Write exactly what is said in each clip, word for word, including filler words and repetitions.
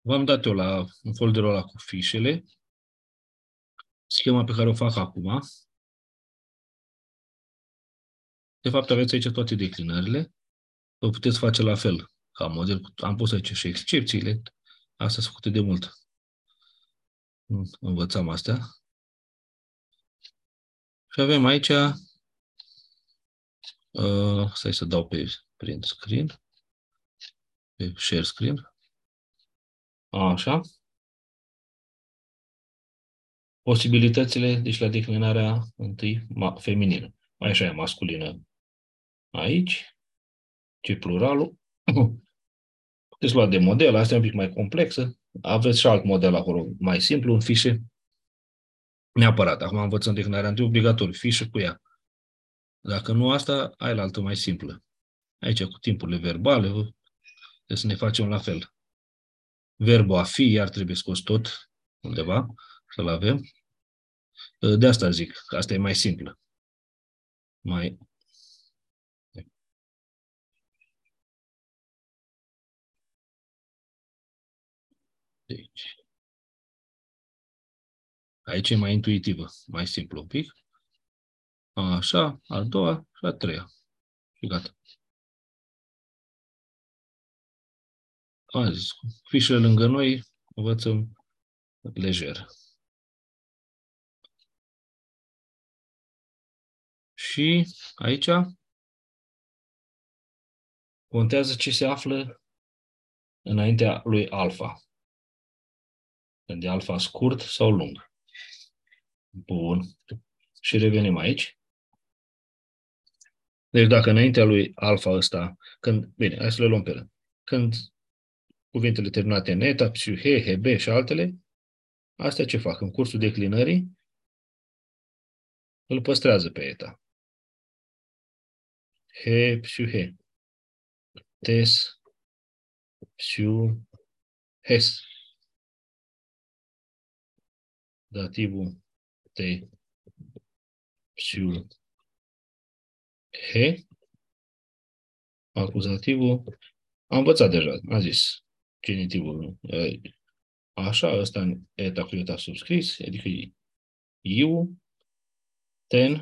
V-am dat eu la în folderul ăla cu fișele schema pe care o fac acum. De fapt, aveți aici toate declinările. O puteți face la fel ca model. Am pus aici și excepțiile. Astea sunt făcute de mult. Învățam astea. Și avem aici, uh, stai să dau pe print screen, pe share screen. Așa. Posibilitățile, deci la declinarea întâi feminină. Mai așa e masculină aici. Ce pluralul. Puteți lua de model, asta e un pic mai complexă. Aveți și alt model acolo, mai simplu, în fișe. Neapărat. Acum învățăm declinarea întâi, obligatoriu, fișă cu ea. Dacă nu asta, ai la altă mai simplă. Aici cu timpurile verbale, trebuie să ne facem la fel. Verbul a fi, iar trebuie scos tot undeva, să-l avem. De asta zic, că asta e mai simplă. Mai... Deci. Aici e mai intuitivă, mai simplu un pic. Așa, a doua și a treia. Și gata. Am zis, fișele lângă noi, învățăm lejer. Și aici contează ce se află înaintea lui alfa. Când e alfa scurt sau lung. Bun. Și revenim aici. Deci dacă înaintea lui alfa ăsta, când, bine, hai să le luăm pe rând. Când cuvintele terminate în eta, psiu, he, he, be și altele, astea ce fac? În cursul declinării, îl păstrează pe eta. He, psiu, he. Tes, psiu, hes. Dativul te, psiu, he. Acuzativul, am învățat deja, am zis. Genitivul, așa, ăsta în eta cu eta subscris, adică iu, ten,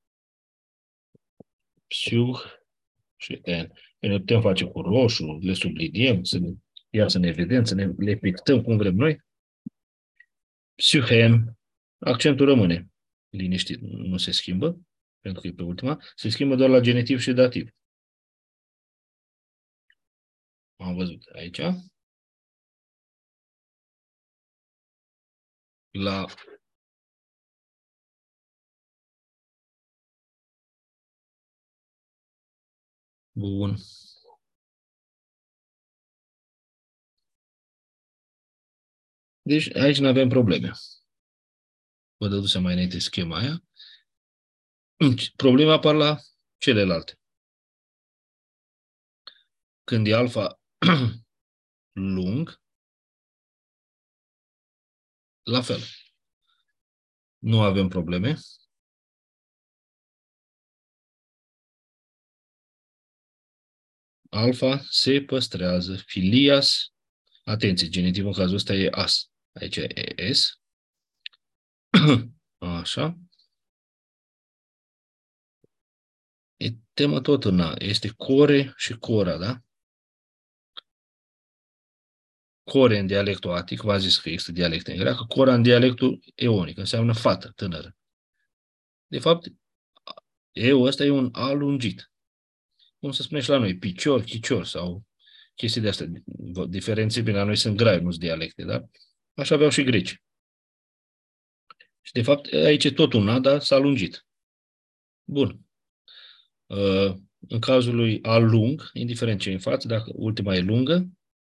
psiu și en. Ne putem face cu roșu, le subliniem, să ne iasă în evidență, ne, le pictăm cum vrem noi. Psiuhen, accentul rămâne liniștit, nu se schimbă, pentru că e pe ultima, se schimbă doar la genitiv și dativ. Am văzut aici. La bun. Deci aici nu avem probleme. Vă dădusem mai înainte schema aia. Problema apar la celelalte. Când e alfa lung, la fel. Nu avem probleme. Alfa se păstrează. Filias, atenție, genitiv în cazul ăsta e as. Aici e s. Așa. E temă tot în a. Este core și cora, da? Core în dialectul atic, v-a zis că există dialecte în greacă, cora în dialectul eonic, înseamnă fată, tânără. De fapt, eu ăsta e un a lungit. Cum să spunem și la noi, picior, chicior sau chestii de astea. Diferențe, bine, la noi sunt grave, nu sunt dialecte, da? Așa aveau și greci. Și de fapt, aici e tot un a, dar s-a lungit. Bun. În cazul lui a lung, indiferent ce e în față, dacă ultima e lungă,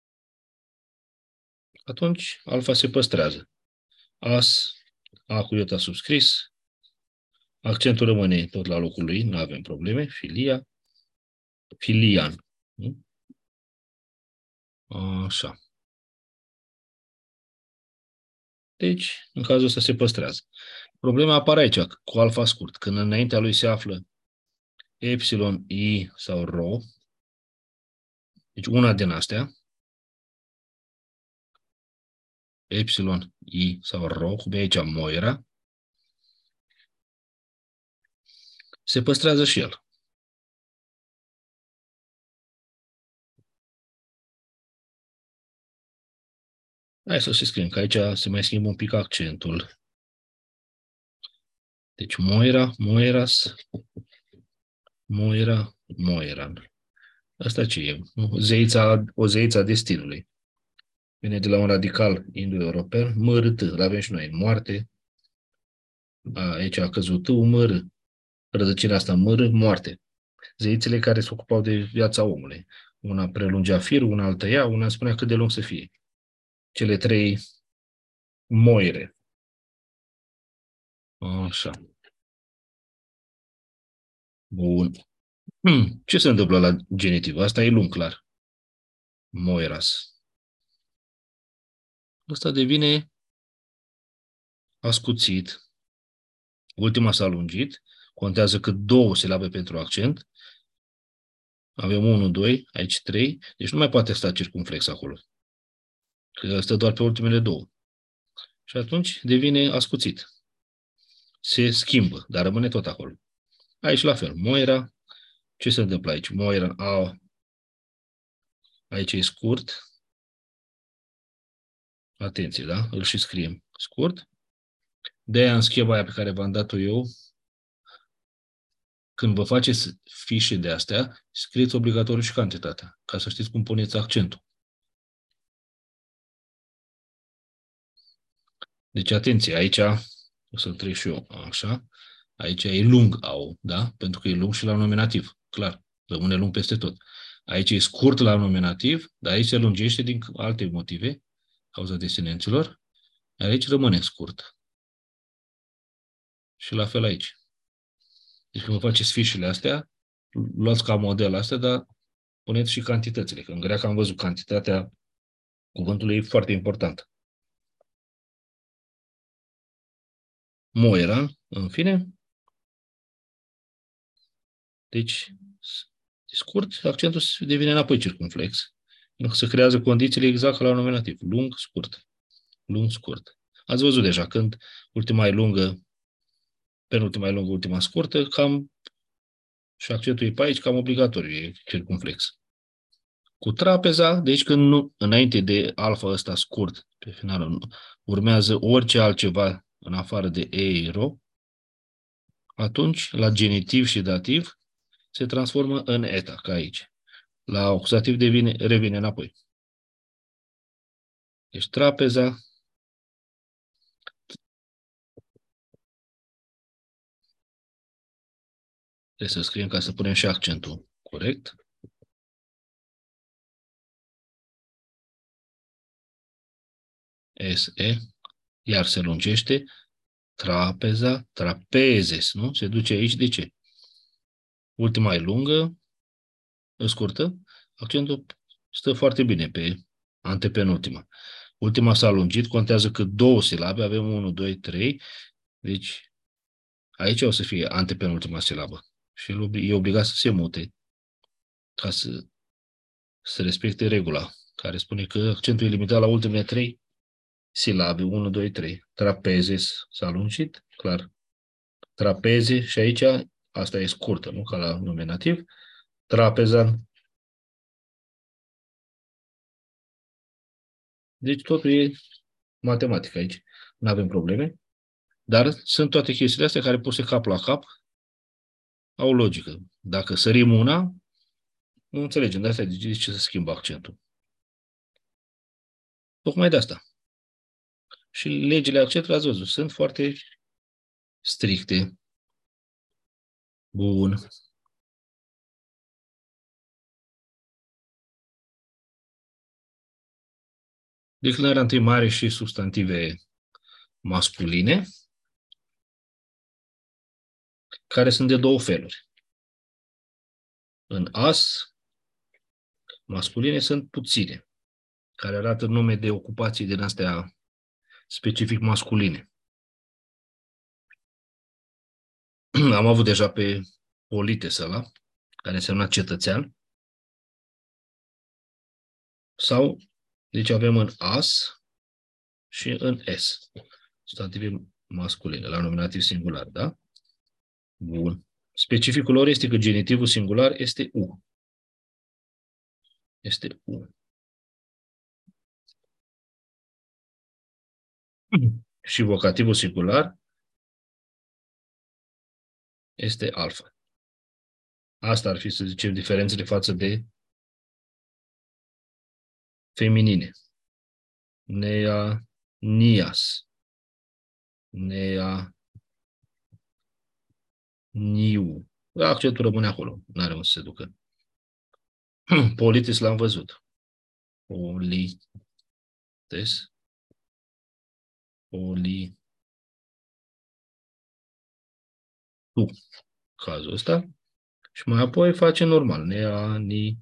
atunci alfa se păstrează. As, a cu iota subscris, accentul rămâne tot la locul lui, nu avem probleme, filia, filian. Așa. Deci, în cazul ăsta se păstrează. Problema apare aici, cu alfa scurt. Când înaintea lui se află epsilon, i sau rho, deci una din astea, Y, I sau ro, cum e aici Moira, se păstrează și el. Hai să și scriem, că aici se mai schimbă un pic accentul. Deci Moira, Moiras, Moira, Moiran. Asta ce e? Zeița, o zeiță a destinului. Vine de la un radical indo-european, mărt, l-avem și noi, moarte. A, aici a căzut umăr, rădăcina asta măr, moarte. Zeițele care se ocupau de viața omului. Una prelungea firul, una îl tăia, una spunea cât de lung să fie. Cele trei moire. Așa. Bun. Hmm. Ce se întâmplă la genitiv? Asta e lung, clar. Moiras. Ăsta devine ascuțit. Ultima s-a lungit. Contează cât două silabe pentru accent. Avem unu, doi, aici trei. Deci nu mai poate sta circumflex acolo. Că stă doar pe ultimele două. Și atunci devine ascuțit. Se schimbă, dar rămâne tot acolo. Aici la fel. Moira. Ce se întâmplă aici? Moira. A, aici e scurt. Atenție, da? Îl și scriem scurt. De-aia în schema aia pe care v-am dat-o eu, când vă faceți fișe de astea, scrieți obligatoriu și cantitatea, ca să știți cum puneți accentul. Deci, atenție, aici, o să-l trec și eu, așa, aici e lung au, da? Pentru că e lung și la nominativ, clar, rămâne lung peste tot. Aici e scurt la nominativ, dar aici se lungește din alte motive, cauza desinenților, iar aici rămâne scurt. Și la fel aici. Deci când vă faceți fișele astea, luați ca model astea, dar puneți și cantitățile. Că în greacă am văzut cantitatea cuvântului e foarte importantă. Moira, în fine. Deci, scurt, accentul devine înapoi circumflex. Se creează condițiile exact ca la nominativ. Lung, scurt. Lung, scurt. Ați văzut deja când ultima e lungă, penultima e lungă, ultima scurtă, cam și accentul e pe aici, cam obligatoriu, e circumflex. Cu trapeza, deci când nu, înainte de alfa ăsta scurt, pe final, urmează orice altceva în afară de eiro, atunci, la genitiv și dativ, se transformă în eta, ca aici. La acuzativ devine, revine înapoi. Deci trapeza, trebuie să scriem ca să punem și accentul corect. S-E, iar se lungește, trapeza, trapezes, nu? Se duce aici, de ce? Ultima e lungă, e scurtă, accentul stă foarte bine pe antepenultima. Ultima s-a lungit, contează că două silabe, avem unu, doi, trei, deci aici o să fie antepenultima silabă. Și e obligat să se mute ca să, să respecte regula, care spune că accentul e limitat la ultimele trei silabe, unu, doi, trei. Trapezes s-a lungit, clar. Trapeze și aici, asta e scurtă, nu ca la nominativ. Trapezan. Deci totul e matematică aici. Nu avem probleme. Dar sunt toate chestiile astea care puse cap la cap, au logică. Dacă sărim una, nu înțelegem. De asta de ce să schimbă accentul. Tocmai de asta. Și legile accentului, ați văzut, sunt foarte stricte. Bun. Declinarea întâi mare și substantive masculine, care sunt de două feluri. În as, masculine sunt puține, care arată nume de ocupații din astea specific masculine. Am avut deja pe polites ăla, care însemna cetățean. Sau, deci avem în as, și în S. Substantive masculine, la nominativ singular, da? Bun. Specificul lor este că genitivul singular este U. Este U. Și vocativul singular este alfa. Asta ar fi, să zicem, diferențele față de feminine. Nea, nias. Nea, niu. Accentul rămâne acolo. Nu are unde să se ducă. Politis l-am văzut. Polites. Poli. Tu. Cazul ăsta. Și mai apoi face normal. Nea, ni,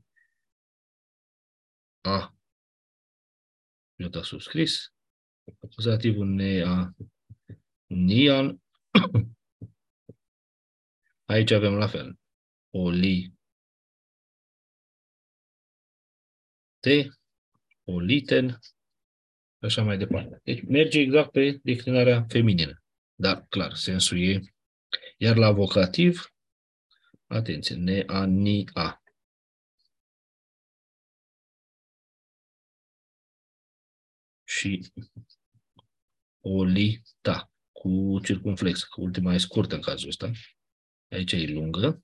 a. Iota subscris. Acuzativul nea, nian. Aici avem la fel. Poli. Te. Politen. Așa mai departe. Deci merge exact pe declinarea feminină. Dar, clar, sensul e. Iar la vocativ, atenție, ne, a, ni, a. Și olita, cu circumflex, că ultima e scurtă în cazul ăsta. Aici e lungă.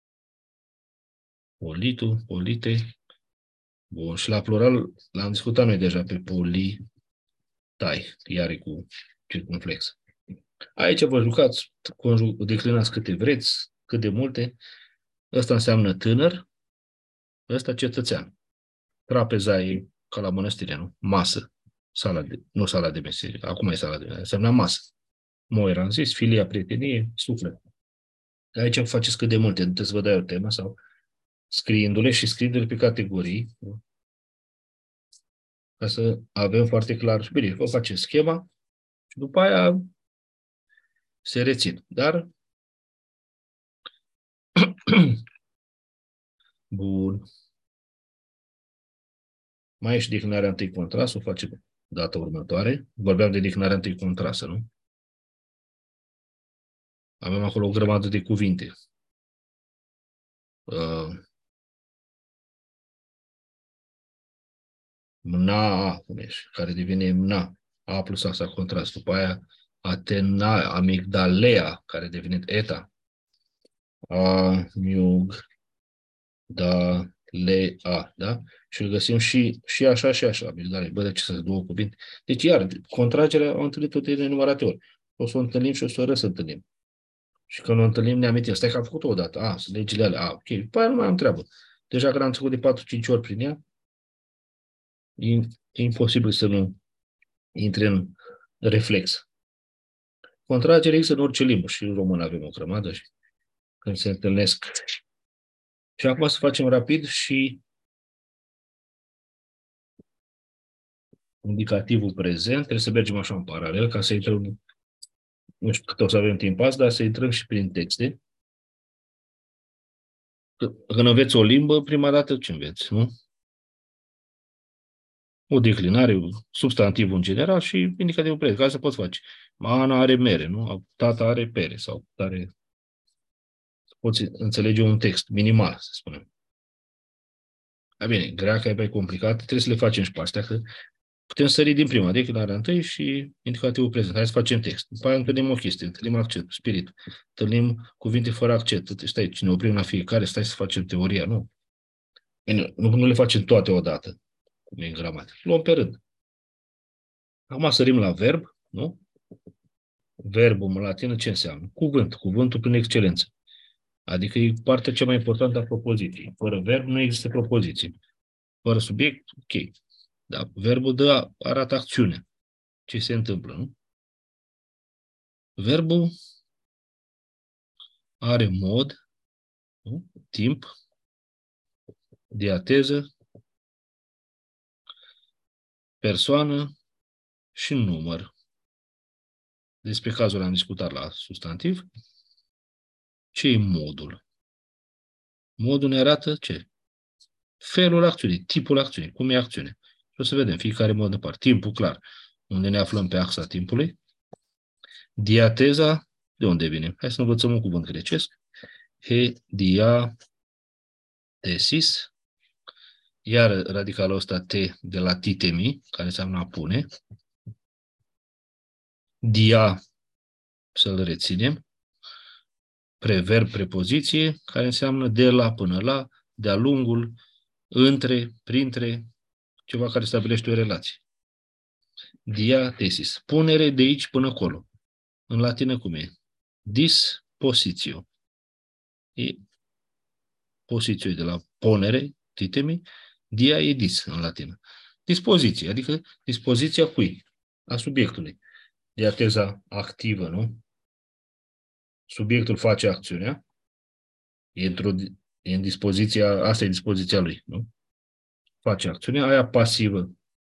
Politu, polite. Bun, și la plural l-am discutat noi deja pe politai, iar e cu circumflex. Aici vă jucați, declinați câte vreți, cât de multe. Ăsta înseamnă tânăr, ăsta cetățean. Trapeza e ca la mănăstire, nu? Masă. Sala de, nu sala de meserie. Acum e sala de meserie. Înseamnă masă. Moira am zis, filia, prietenie, suflet. Aici faceți cât de multe. Nu trebuie să vă dai o temă sau scriindu-le și scriindu-le pe categorii. Nu? Ca să avem foarte clar. Bine, vă faceți schema și după aia se rețin. Dar bun. Mai e și declinarea întâi contrast, o facem data următoare. Vorbeam de declinarea întâi contrastă, nu? Avem acolo o grămadă de cuvinte. Uh, mna, care devine mna. A plus A sa contrast. După aia Atena, amigdalea, care devine eta. A, miug, da, le, a, da? Și îl găsim și, și așa și așa. Amigdalea, bă, de ce sunt două cuvinte? Deci, iar, contragerea o întâlnit de nenumărate ori. O să o întâlnim și o să o răs întâlnim. Și când o întâlnim ne amintim. Stai că am făcut-o odată. A, sunt legile alea. A, ok. După aia nu mai am treabă. Deja când am trecut de patru cinci ori prin ea, e, e imposibil să nu intre în reflex. Contragere există în orice limbă. Și în român avem o grămadă și când se întâlnesc. Și acum să facem rapid și indicativul prezent. Trebuie să mergem așa în paralel ca să intrăm, nu știu cât o să avem timp azi, dar să intrăm și prin texte. Când înveți o limbă, prima dată ce înveți, nu? O declinare, substantivul în general și indicativul prezent. Ca să poți face. Ana are mere, nu? Tata are pere sau are... Poți înțelege un text minimal, să spunem. A bine, greaca e mai complicat, trebuie să le facem și pe astea, că putem sări din prima, declinarea întâi și indicativul prezent. Hai să facem text. După aia întâlnim o chestie, întâlnim accent, spirit, întâlnim cuvinte fără accent. Stai, ne oprim la fiecare, stai să facem teoria, nu? Bine, nu, nu le facem toate odată, cum e în gramatică. Luăm pe rând. Acum sărim la verb, nu? Verbul în latină ce înseamnă? Cuvânt, cuvântul prin excelență. Adică e partea cea mai importantă a propoziției. Fără verb nu există propoziție. Fără subiect, ok. Dar verbul dă, arată acțiune. Ce se întâmplă, nu? Verbul are mod, nu? Timp, diateză, persoană și număr. Despre cazul am discutat la substantiv. Ce e modul? Modul ne arată ce? Felul acțiunii, tipul acțiunii, cum e acțiune. Și o să vedem fiecare mod în parte. Timpul, clar. unde ne aflăm pe axa timpului. Diateza, de unde vine? Hai să învățăm un cuvânt grecesc. He, dia, tesis. Iar radicalul ăsta T de la titemi, care înseamnă a pune. Dia, să-l reținem. Preverb, prepoziție, care înseamnă de la până la, de-a lungul, între, printre, ceva care stabilește o relație. Dia, tesis. Punere de aici până acolo. În latină cum e? Dispositio. E poziție de la ponere, titemi, dia e dis în latină. Dispoziție, adică dispoziția cui? A subiectului. Diateza activă, nu? Subiectul face acțiunea, e, într-o, e în dispoziția, asta e dispoziția lui, nu? Face acțiunea, aia pasivă.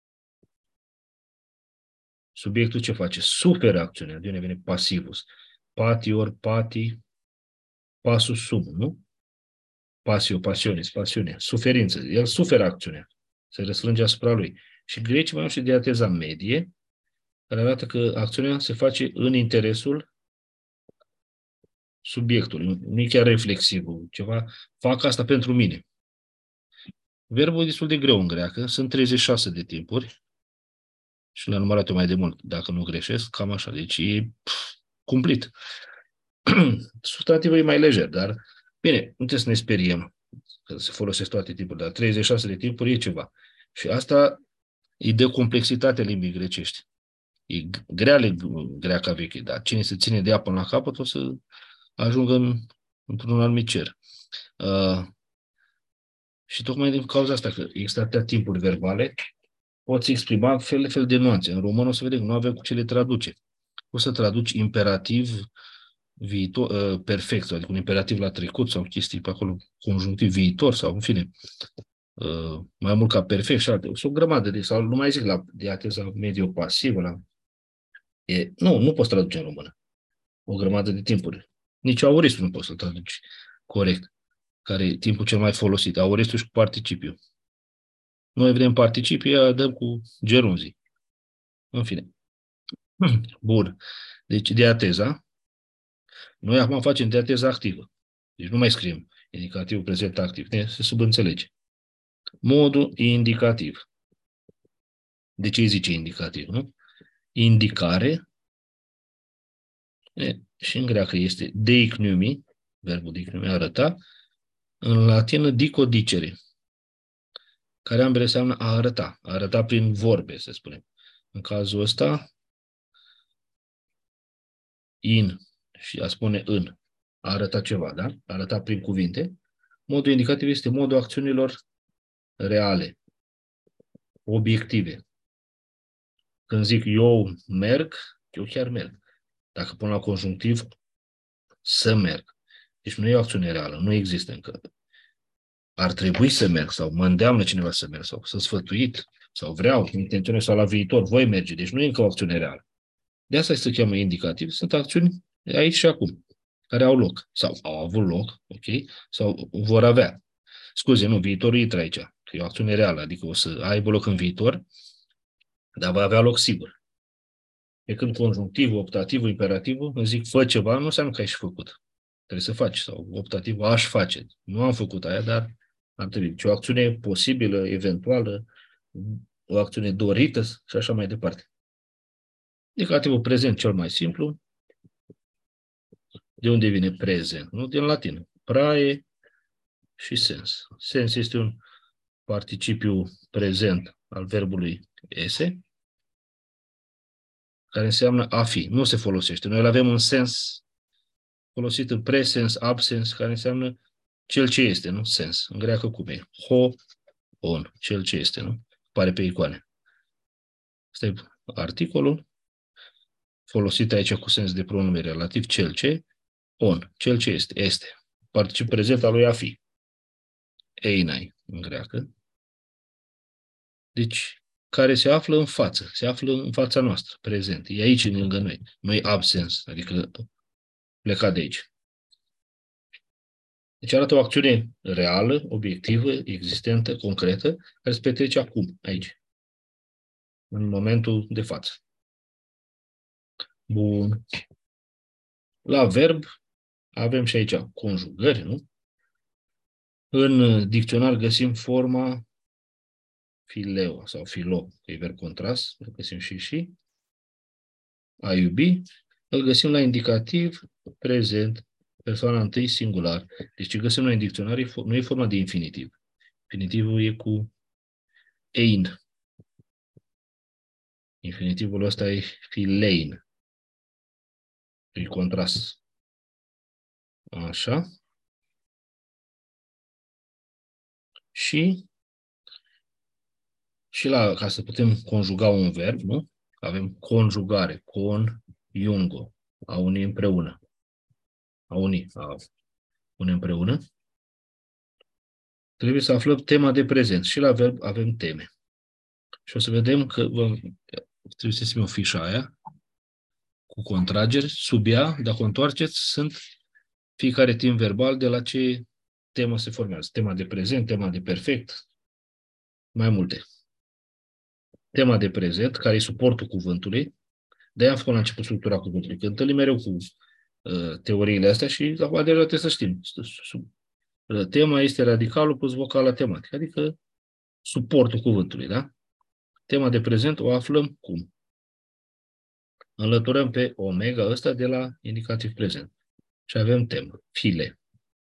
Subiectul ce face? Suferă acțiunea, de unde vine pasivus. Patior, pati, pasus sum, nu? Pasio, pasionis, pasiune, suferință. El suferă acțiunea. Se răsfrânge asupra lui. Și grecii mai au și diateza medie, care arată că acțiunea se face în interesul subiectului. Nu e chiar reflexiv, ceva. Fac asta pentru mine. Verbul e destul de greu în greacă. Sunt treizeci și șase de timpuri. Și le-am numărat eu mai de mult, dacă nu greșesc. Cam așa. Deci e pf, cumplit. Substantivul e mai lejer, dar bine, nu trebuie să ne speriem că se folosesc toate tipurile, dar treizeci și șase de timpuri e ceva. Și asta îi dă complexitate limbii grecești. E grea greaca veche, dar cine se ține de ea până la capăt o să ajungă în, într-un anumit cer. Uh, și tocmai din cauza asta, că există atâtea timpuri verbale, poți exprima fel de fel de nuanțe. În român o să vedem că nu avem cu ce le traduce. O să traduci imperativ viitor, uh, perfect, adică un imperativ la trecut sau chestii pe acolo, conjunctiv viitor sau în fine, uh, mai mult ca perfect și alte. O grămadă de, sau nu mai zic la diateza medio-pasivă, la... E, nu, nu poți traduce în română. O grămadă de timpuri. Nici auristul nu poți să traduci corect, care e timpul cel mai folosit. Auristul și cu participiu. Noi vedem participii, dăm cu gerunzii. În fine. Bun. Deci diateza. Noi acum facem diateza activă. Deci nu mai scriem indicativ prezent activ. Se subînțelege. Modul indicativ. De ce îi zice indicativ, nu? Indicare. E, și în greacă este deicnumi, verbul deicnumi, arăta. În latină dicodicere, care ambele înseamnă a arăta. A arăta prin vorbe, să spunem. În cazul ăsta, in și a spune în. A arăta ceva, da? A arăta prin cuvinte. Modul indicativ este modul acțiunilor reale, obiective. Când zic eu merg, eu chiar merg. Dacă pun la conjunctiv, să merg. Deci nu e o acțiune reală, nu există încă. Ar trebui să merg sau mă îndeamnă cineva să merg sau să sfătuit sau vreau, intenționez sau la viitor, voi merge. Deci nu e încă o acțiune reală. De asta se cheamă indicativ. Sunt acțiuni aici și acum, care au loc sau au avut loc, ok? Sau vor avea. Scuze, nu, viitorul intră aici, că e o acțiune reală, adică o să aibă loc în viitor, dar va avea loc sigur. Pe când conjunctivul, optativul, imperativul, îmi zic fă ceva, nu înseamnă că ai și făcut. Trebuie să faci. Sau optativul, aș face. Nu am făcut aia, dar ar trebui. Deci o acțiune posibilă, eventuală, o acțiune dorită și așa mai departe. Indicativul prezent cel mai simplu. De unde vine prezent? Nu din latină. Prae și sens. Sens este un participiu prezent al verbului esse, care înseamnă a fi. Nu se folosește. Noi îl avem un sens folosit în presens, absens, care înseamnă cel ce este, nu? Sens. În greacă cum e? Ho, on. Cel ce este, nu? Pare pe icoane. Asta e articolul folosit aici cu sens de pronume relativ, cel ce, on. Cel ce este, este. Particip prezent al lui a fi. Einai, în greacă. Deci, care se află în față, se află în fața noastră, prezent. E aici, lângă noi. Noi absens, adică plecat de aici. Deci arată o acțiune reală, obiectivă, existentă, concretă, care se petrece acum, aici, în momentul de față. Bun. La verb avem și aici conjugări, nu? În dicționar găsim forma fileo sau filo, că e verb contras, îl găsim și și. A iubi, îl găsim la indicativ, prezent, persoana întâi, singular. Deci ce găsim noi în dicționar nu e forma de infinitiv. Infinitivul e cu ein. Infinitivul ăsta e filein. E contras. Așa. Și, și la, ca să putem conjuga un verb, nu? Avem conjugare, con-iungo, a uni împreună. A uni, a uni împreună. Trebuie să aflăm tema de prezent. Și la verb avem teme. Și o să vedem că vă, trebuie să ținem o fișă aia cu contrageri. Sub ea, dacă o întoarceți, sunt fiecare timp verbal de la ce temă se formează. Tema de prezent, tema de perfect, mai multe. Tema de prezent, care e suportul cuvântului. De-aia am făcut la început structura cuvântului. Că întâlnim mereu cu uh, teoriile astea și acum deja trebuie să știm. Uh, tema este radicalul plus vocala tematică, adică suportul cuvântului, da? Tema de prezent o aflăm cum? Înlăturăm pe omega ăsta de la indicativ prezent. Și avem temă, file.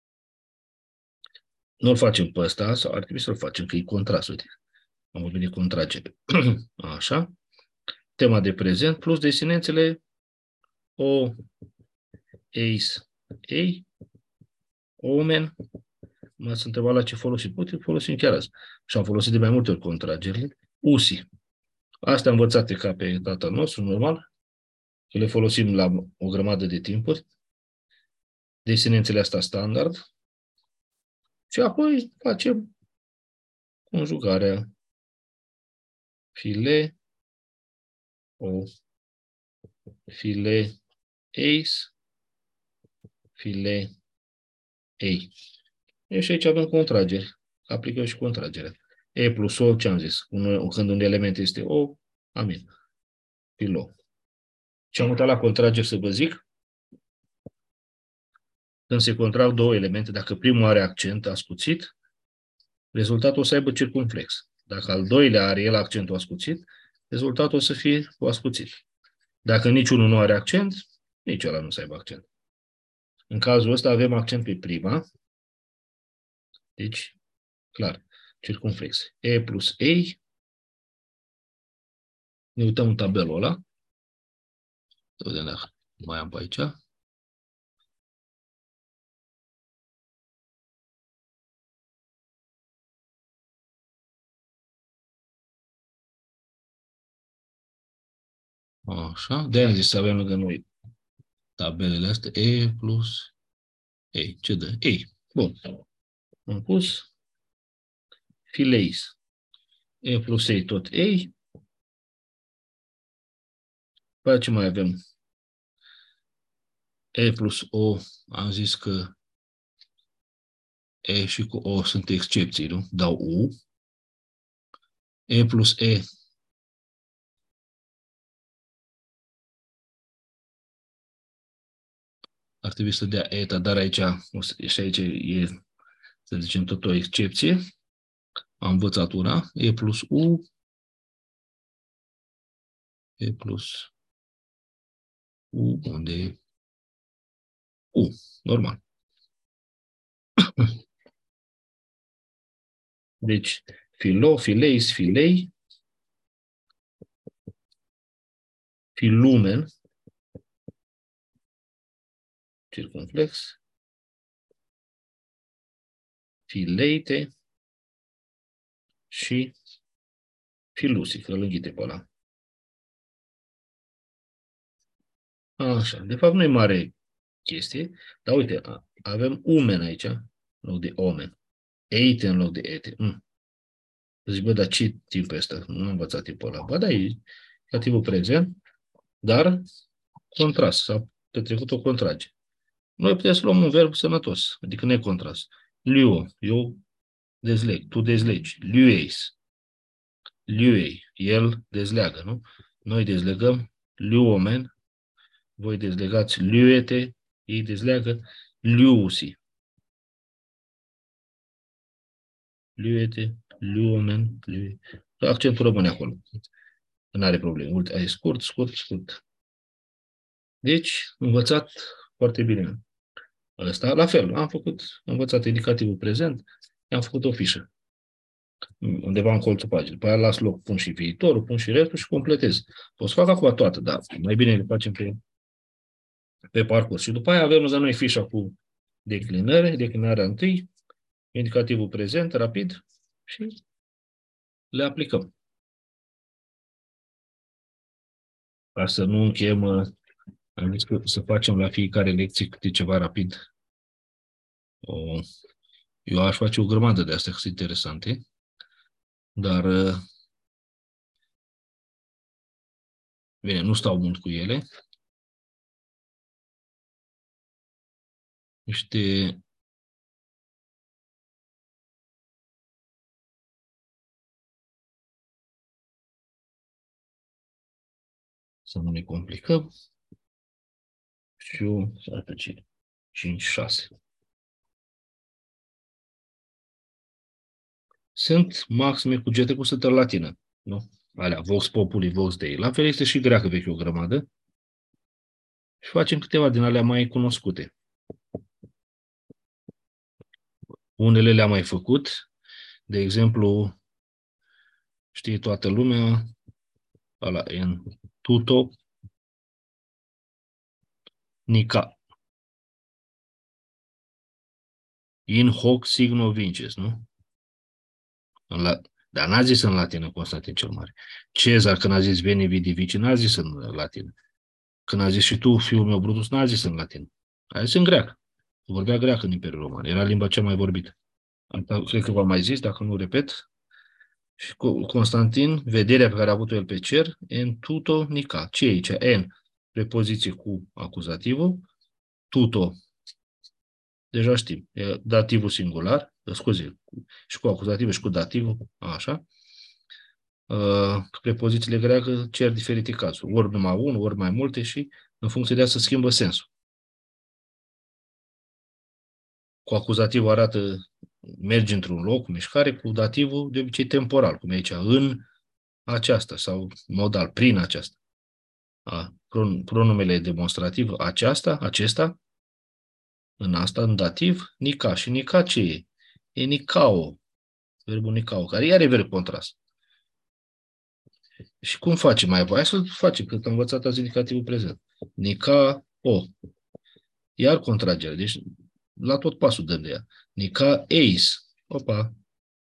Nu-l facem pe ăsta, sau ar trebui să-l facem, că e contrast, uite. Am vorbit de contragere. Așa. Tema de prezent plus desinențele o, eis, ei, omen. M-ați întrebat la ce folosim. Uite, folosim chiar azi. Și am folosit de mai multe ori contragerile. Usi. Astea învățate ca pe tatăl nostru, normal. Că le folosim la o grămadă de timpuri. Desinențele astea standard. Și apoi facem conjugarea file, o, file, eis, file, ei. E și aici avem contrageri. Aplicăm și contragerea. E plus O, ce am zis? Un, când un element este O, amin. Filo. Ce am uitat la contrageri să vă zic? Când se contrag două elemente, dacă primul are accent ascuțit, rezultatul o să aibă circumflex. Dacă al doilea are el accentul ascuțit, rezultatul o să fie cu ascuțit. Dacă niciunul nu are accent, nici ăla nu să aibă accent. În cazul ăsta avem accent pe prima, deci, clar, circumflex. E plus ei, ne uităm în tabelul ăla, să vedem dacă mai am pe aici. Așa, de-aia zis să avem lângă noi tabelele astea, E plus ei. Ce dă? Ei. Bun. Am pus fileis. E plus ei tot ei. Păi ce mai avem? E plus O, am zis că E și cu O sunt excepții, nu? Dau U. E plus E ar trebui să dea eta, dar aici, și aici e, să zicem, tot o excepție. Am învățat una. E plus U. E plus U, unde e? U, normal. Deci, filo, fileis, filei, filumen, circumflex, fileite și filusi, că îl înghite pe ăla. Așa, de fapt nu e mare chestie, dar uite, avem umen aici, în loc de omen. Eite în loc de ete. Mm. Zic, bă, dar ce timp e ăsta? Nu am învățat timpul ăla. Ba da, e dativul prezent, dar contrast, sau petrecut o contrage. Noi putem să luăm un verb sănătos, adică necontras. Liu, eu dezleg, tu dezlegi. Liueis. Liuei, el dezleagă, nu? Noi dezlegăm liuomen, voi dezlegați liuete, ei dezleagă liusi. Liuete, liumen, liu... Accentul rămâne acolo. Nu are probleme. Uite, ai scurt, scurt, scurt. Deci, învățat foarte bine. Ăsta, la fel, am făcut, am învățat indicativul prezent, i-am făcut o fișă. Undeva în colțul paginii. După aia las loc, pun și viitorul, pun și restul și completez. O să fac acum toată, dar mai bine le facem pe, pe parcurs. Și după aia avem la noi fișa cu declinare, declinarea întâi, indicativul prezent, rapid, și le aplicăm. Ca să nu încheiem, am zis că să facem la fiecare lecție câte ceva rapid. O, eu aș face o grămadă de astea, că sunt interesante, dar bine, nu stau mult cu ele. Niște să nu ne complicăm. Și eu, cinci, șase. Sunt maxime cugete cu sătă latină. Nu? Alea, vox populi, vox dei. La fel este și greacă veche o grămadă. Și facem câteva din alea mai cunoscute. Unele le-am mai făcut. De exemplu, știe toată lumea, ala, în tuto, nica. In hoc signo vinces, nu? În la... Dar n-a zis în latină Constantin cel Mare. Cezar, când a zis veni vidi vici, n-a zis în latină. Când a zis și tu, fiul meu Brutus, n-a zis în latină. A zis în greacă. Vorbea greacă în Imperiul Roman. Era limba cea mai vorbită. Cred că v-am mai zis, dacă nu repet. Și Constantin, vederea pe care a avut-o el pe cer, en tuto nica. Ce e aici? En, prepoziție cu acuzativul. Tuto, deja știm, e dativul singular, scuze, și cu acuzativul și cu dativul, așa. Prepozițiile greacă cer diferite cazuri, ori numai unul, ori mai multe și în funcție de asta schimbă sensul. Cu acuzativul arată mergi într-un loc, mișcare, cu dativul de obicei temporal, cum e aici, în aceasta sau modal, prin aceasta. A, pron, pronumele demonstrativ, aceasta, acesta, în asta, în dativ, nica. Și nica ce e? E nicao, verbul nicao, care iar e verb contrast. Și cum facem mai apoi? Hai să facem, că am învățat azi indicativul prezent. Nica, o. Iar contragere, deci la tot pasul dăm de ea. Nica, eis. Opa.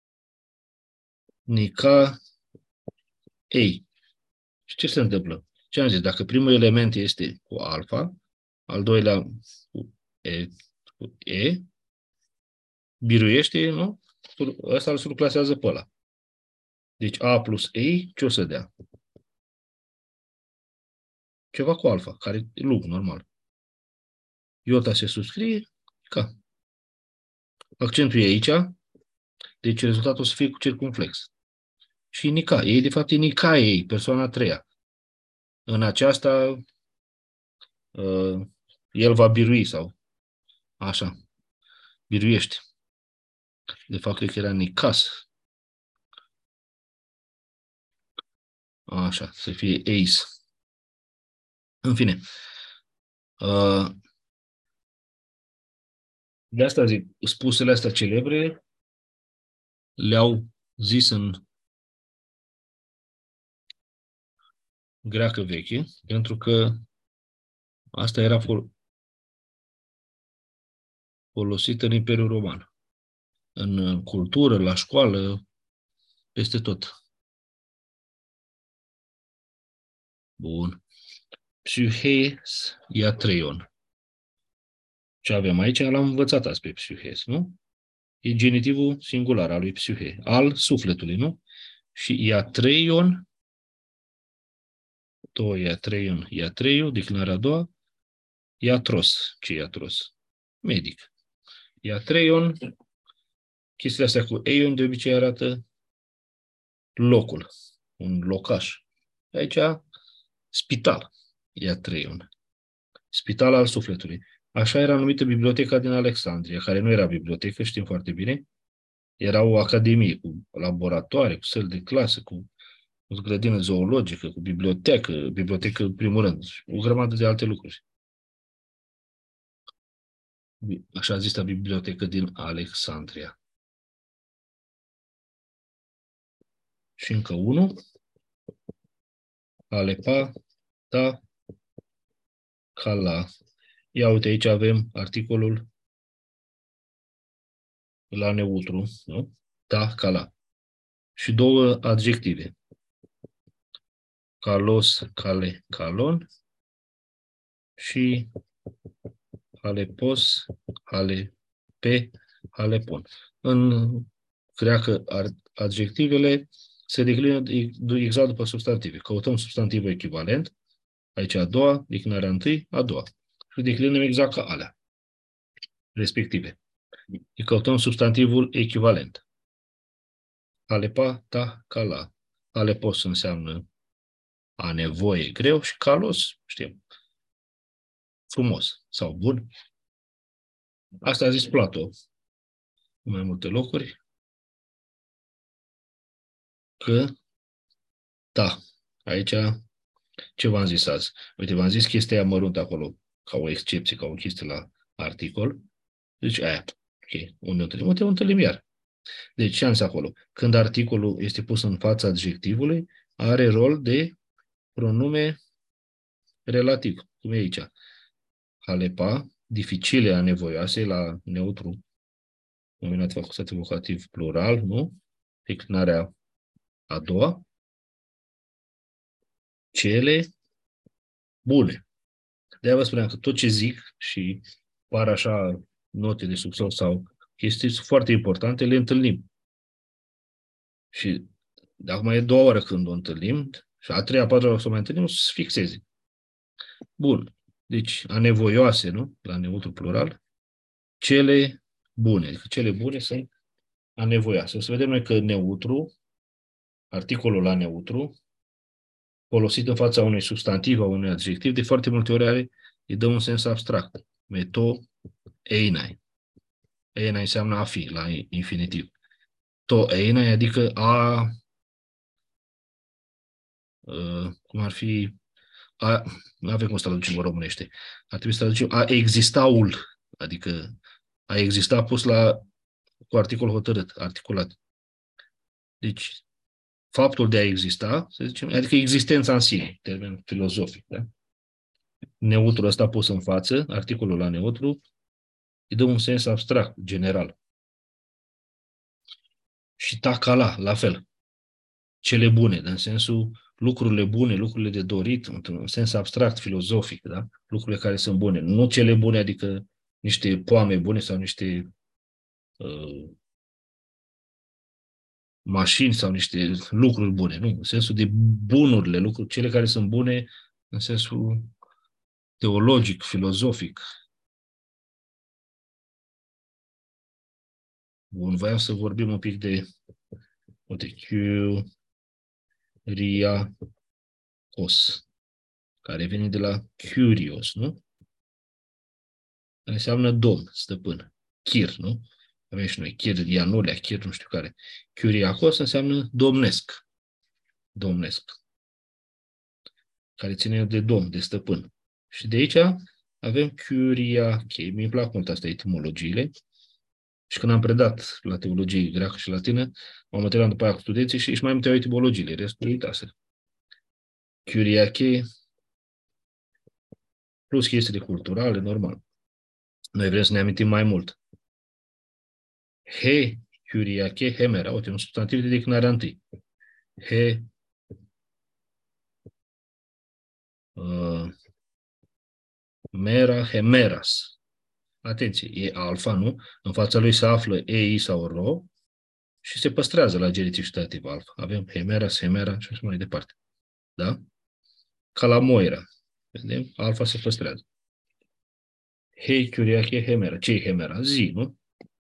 Nica, ei. Și ce se întâmplă? Ce am zis? Dacă primul element este cu alfa, al doilea cu e, cu e biruiește, nu? Ăsta îl surclasează pe ăla. Deci A plus ei, ce o să dea? Ceva cu alfa, care e lung, normal. Iota se subscrie, ca. Accentul e aici, deci rezultatul o să fie cu circumflex. Și nica. Ei, de fapt, e nica ei, persoana a treia. În aceasta, uh, el va birui sau așa. Biruiește. De fapt, cred că era nicas. Așa, să fie ace. În fine. Uh, de asta zic, spusele astea celebre le-au zis în greacă veche, pentru că asta era fol folosit în Imperiul Roman. În cultură, la școală, peste tot. Bun. Psyches iatreion. Ce avem aici? L-am învățat azi pe psyches, nu? E genitivul singular al lui psyche, al sufletului, nu? Și iatreion, to iatreion, iatreiu, declinarea a doua, iatros. Ce iatros? Medic. Iatreion, chestiile astea cu eion de obicei arată locul, un locaș. Aici, spital, iatreion. Spital al sufletului. Așa era numită biblioteca din Alexandria, care nu era bibliotecă, știm foarte bine. Era o academie cu laboratoare, cu săli de clasă, cu o grădină zoologică, cu bibliotecă, bibliotecă în primul rând, o grămadă de alte lucruri. Așa zisă bibliotecă din Alexandria. Și încă unul. Alepa, ta, cala. Ia uite, aici avem articolul la neutru, nu? Ta, cala. Și două adjective. Calos, cale, calon și halepos, halepe, halepon. În greacă, adjectivele se declină exact după substantive. Căutăm substantivul echivalent, aici a doua, declinarea întâi, a doua. Și declinăm exact ca alea respective. Și căutăm substantivul echivalent. Alepa, ta, cala. Alepos înseamnă a nevoie, greu, și calos, știm, frumos sau bun. Asta a zis Plato în mai multe locuri, că da, aici ce v-am zis azi? Uite, v-am zis chestia măruntă acolo, ca o excepție, ca o chestie la articol. Deci aia, ok, unde întâlnim? Uite, întâlnim iar. Deci ce am zis acolo? Când articolul este pus în fața adjectivului, are rol de pronume relativ, cum e aici. Halepa, dificile, anevoioase, la neutru, nominat facultativ vocativ plural, nu? Declinarea a doua. Cele bune. De-aia vă spuneam că tot ce zic și par așa note de subsol sau chestii foarte importante, le întâlnim. Și de acum e două ore când o întâlnim și a treia, a patra ori să o mai întâlnim, o să se fixeze. Bun. Deci, anevoioase, nu? La neutru plural. Cele bune. Adică cele bune sunt anevoioase. O să vedem noi că neutru, articolul la neutru, folosit în fața unui substantiv, a unui adjectiv, de foarte multe ori are, îi dă un sens abstract. Meto, einai. Einai înseamnă a fi, la infinitiv. To einai, adică a, uh, cum ar fi, a, nu avem cum să traducem în românește. Ar trebui să traducem a existaul, adică a exista pus la, cu articol hotărât, articulat. Deci, faptul de a exista, să zicem, adică existența în sine, termen filozofic, da? Neutrul ăsta pus în față, articolul la neutru, îi dă un sens abstract, general. Și tacala, la fel. Cele bune, în sensul lucrurile bune, lucrurile de dorit, într-un sens abstract, filozofic, da? Lucrurile care sunt bune. Nu cele bune, adică niște poame bune sau niște uh, mașini sau niște lucruri bune, nu? În sensul de bunurile, lucruri, cele care sunt bune în sensul teologic, filozofic. Bun, voiam să vorbim un pic de uite, curios, care vine de la curios, nu? Înseamnă domn, stăpân. Chir, nu? Avem și noi chir, Ianulea, chir, nu știu care. Curiacos înseamnă domnesc. Domnesc. Care ține de domn, de stăpân. Și de aici avem curiache. Mi-mi plac mult astea etimologiile. Și când am predat la teologie greacă și latină, m-am întâlnit după aia cu studenții și își mai aminteau etimologiile, restul uitase. Curiache plus chestiile culturale, normal. Noi vrem să ne amintim mai mult. He, curiache, hemera. Uite, un substantiv de declinare întâi. He, uh, mera, hemeras. Atenție, e alfa, nu? În fața lui se află ei sau ro și se păstrează la genitiv și dativ alfa. Avem hemeras, hemera și așa mai departe. Da? Ca la moira. Vedem? Alfa se păstrează. Hei, curiache, hemera. Ce e hemera? Zi, nu?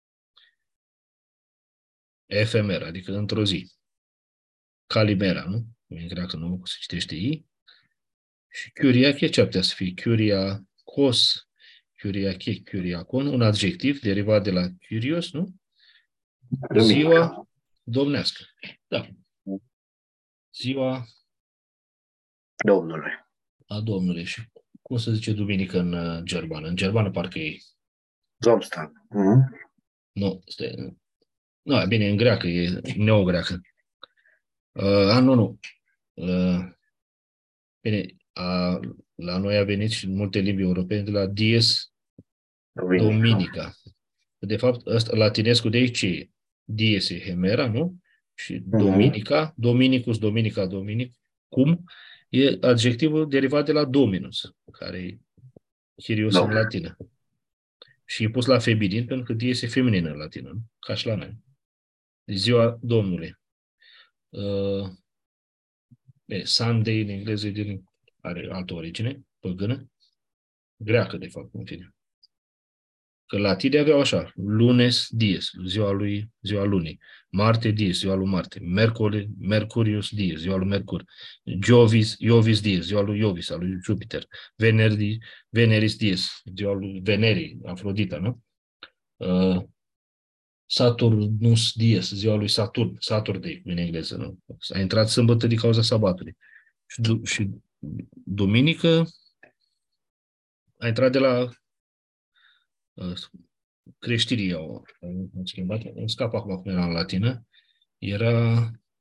Efemera, adică într-o zi. Calimera, nu? În greacă nu se citește I. Și curiache, ce ar putea să fie? Curia Cos, Kyriake, Kyriacon, un adjectiv derivat de la curios, nu? Ziua domnească. Da. Ziua Domnului. a Domnului. Și cum se zice duminică în uh, germană? În germană parcă e... Samstag. Mm-hmm. Nu, este... Nu, bine, în greacă, e neogreacă. Uh, a, nu, nu. Uh, bine, a, la noi a venit și în multe limbi europene de la dies Duminică. dominica. De fapt, ăsta, latinescul de aici e dies e hemera, nu? Și dominica, dominicus, dominica, dominic, cum? E adjectivul derivat de la dominus, care e Kyrios Da. în latină. Și e pus la feminin, pentru că dies e feminină în latină, nu? Ca și la noi. Ziua Domnului. Uh, e, Sunday în engleză din, are altă origine, păgână, greacă, de fapt, în fine. Că latini aveau așa, lunes dies, ziua lui, ziua lunii, marte dies, ziua lui Marte, mercuri, mercurius dies, ziua lui Mercur, Jovis, Iovis dies, ziua lui Iovis, al lui Jupiter, Veneri, Veneris dies, ziua lui Venerii, Afrodita, nu? Uh, Saturnus dies, ziua lui Saturn, Saturday în engleză, nu? A intrat sâmbătă din cauza sabatului. Și, și duminică a intrat de la uh, creștirii au, au schimbat, îmi scap acum cum era în latină, era,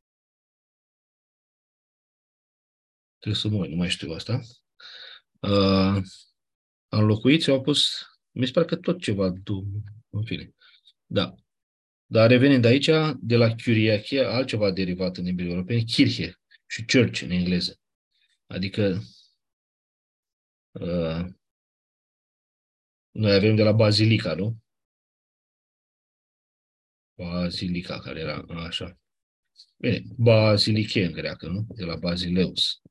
trebuie să mă uit, nu mai știu asta, uh, înlocuiți, au pus, mi se pare că tot ceva, în fine, da. Dar revenind aici, de la Kyriake, altceva derivat în limbile europene, Kirche și church în engleză. Adică uh, noi avem de la Bazilica, nu? Bazilica, care era așa. Bine, Baziliche în greacă, nu? De la Basileus.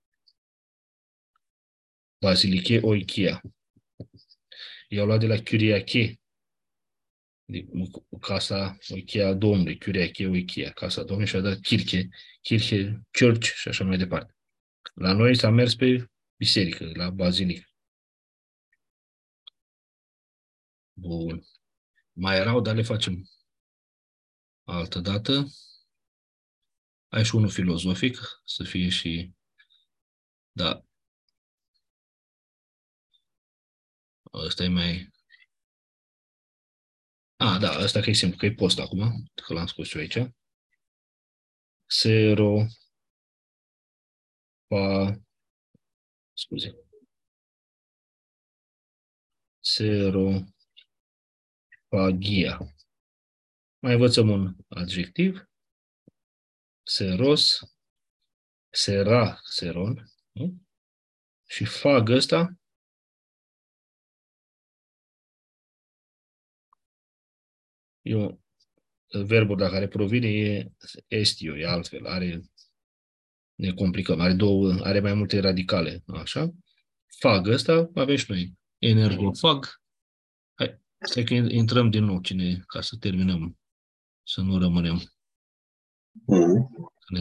Baziliche Oichia. I-au luat de la Kyriake, de casa Oichia Domnului, Kyriake Oichia, casa Domnului, și a dat Kirche, Kirche, Church și așa mai departe. La noi s-a mers pe biserică, la bazilică. Bun. Mai erau, dar le facem altă dată. Ai și unul filozofic, să fie și... Da. Ăsta e mai... A, da, ăsta că e simplu, că e post acum, că l-am scos eu aici. Sero... Pa... Scuze. Sero... Pagia. Mai învățăm un adjectiv. Seros, sera, seron. Nu? Și fag ăsta eu, verbul de la care provine e estio, e altfel, are, ne complicăm, are două, are mai multe radicale, așa. Fag ăsta avem și noi, energofag. Hai, stai că intrăm din nou, cine, ca să terminăm, să nu rămânem. Mm.